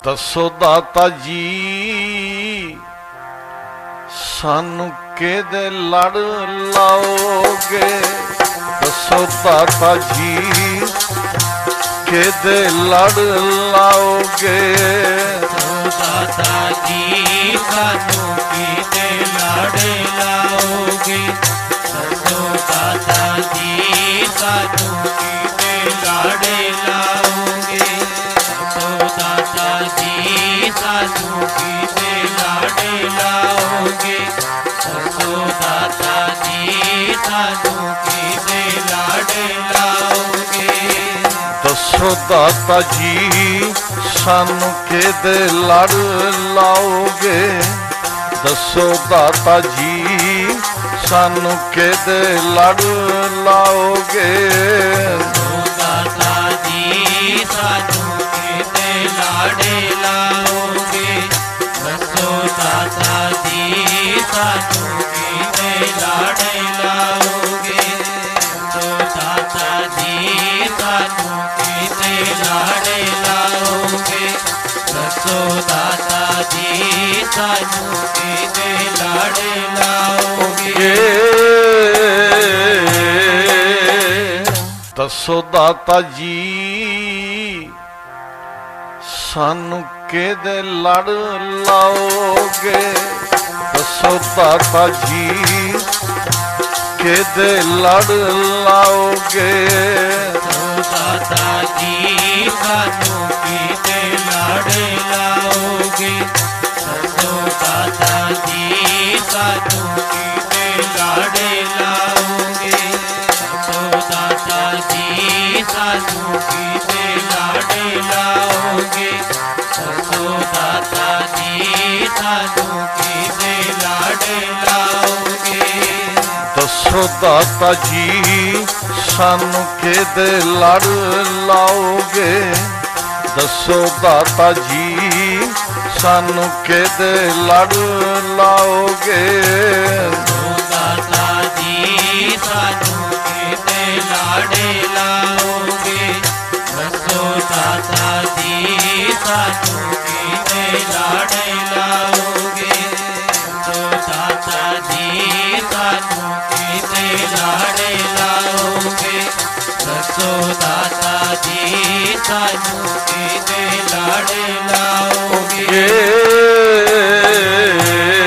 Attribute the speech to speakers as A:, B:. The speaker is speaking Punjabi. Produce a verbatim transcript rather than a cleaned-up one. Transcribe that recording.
A: ਦੱਸੋ ਦਾਤਾ ਜੀ ਸਾਨੂੰ ਕਿਹਦੇ ਲੜ ਲਾਓਗੇ। ਦੱਸੋ ਦਾਤਾ ਜੀ ਕਿਹਦੇ ਲੜ ਲਾਓਗੇ।
B: ਦਾਤਾ ਜੀ ਸਾਨੂੰ ਕਿਹਦੇ ਲੜ ਲਾਓਗੇ। ਦੱਸੋ ਦਾਤਾ ਜੀ ਸਾਨੂੰ ਕਿਹਦੇ ਲੜ ਲਾਓਗੇ। ਦੱਸੋ ਦਾਤਾ ਜੀ ਸਾਨੂੰ ਕਿਹਦੇ ਲੜ ਲਾਓਗੇ। ਦੱਸੋ ਦਾਤਾ ਜੀ ਸਾਨੂੰ ਕਿਹਦੇ ਲੜ ਲਾਓਗੇ।
A: ਦੱਸੋ ਦਾਤਾ ਜੀ ਸਾਨੂੰ ਕਿਹਦੇ ਲੜ ਲਾਓਗੇ। ਦੱਸੋ ਦਾਤਾ ਜੀ ਸਾਨੂੰ ਕਿਹਦੇ ਲੜ ਲਾਓਗੇ।
B: ਦਾਤਾ ਜੀ ਸਾਨੂੰ ਕਿਹਦੇ ਲੜ ਲਾਓਗੇ। ਦੱਸੋ ਦਾਤਾ ਜੀ ਸਾਨੂੰ ਕਿਹਦੇ ਲੜ ਲਾਓਗੇ। ਦੱਸੋ ਦਾਤਾ ਜੀ ਸਾਨੂੰ ਕਿਹਦੇ ਲੜ ਲਾਓਗੇ। ਦੱਸੋ ਦਾਤਾ ਜੀ ਸਾਨੂੰ ਕਿਹਦੇ ਲੜ ਲਾਓਗੇ।
A: ਦੱਸੋ ਦਾਤਾ ਜੀ ਸਾਨੂੰ ਕਿਹਦੇ ਲੜ ਲਾਓਗੇ। ਦੱਸੋ ਦਾਤਾ ਜੀ ਕਿਹਦੇ ਲੜ ਲਾਓਗੇ।
B: ਦਾਤਾ ਜੀ ਸਾਨੂੰ ਕਿਹਦੇ ਲੜ ਲਾਓਗੇ। ਦੱਸੋ ਦਾਤਾ ਜੀ ਸਾਨੂੰ ਕਿਹਦੇ ਲੜ ਲਾਓਗੇ। ਦੱਸੋ ਦਾਤਾ ਜੀ ਸਾਨੂੰ ਕਿਹਦੇ ਲੜ ਲਾਓਗੇ। ਦੱਸੋ ਦਾਤਾ ਜੀ ਸਾਨੂੰ ਕਿਹਦੇ ਲੜ ਲਾਓਗੇ।
A: ਦੱਸੋ ਦਾਤਾ ਜੀ ਸਾਨੂੰ ਕਿਹਦੇ ਲੜ ਲਾਓਗੇ। ਦੱਸੋ ਦਾਤਾ ਜੀ ਸਾਨੂੰ ਕਿਹਦੇ ਲੜ ਲਾਓਗੇ।
B: ਦਾਤਾ ਜੀ ਸਾਨੂੰ ਕਿਹਦੇ ਲੜ ਲਾਓਗੇ। ਦੱਸੋ ਦਾਤਾ ਜੀ ਸਾਨੂੰ ਕਿਹਦੇ ਲੜ ਲਾਓਗੇ। ਦੱਸੋ ਦਾਤਾ ਜੀ ਸਾਨੂੰ ਕਿਹਦੇ ਲੜ ਲਾਓਗੇ। ਦੱਸੋ ਦਾਤਾ ਜੀ ਸਾਨੂੰ ਕਿਹਦੇ ਲੜ ਲਾਓਗੇ।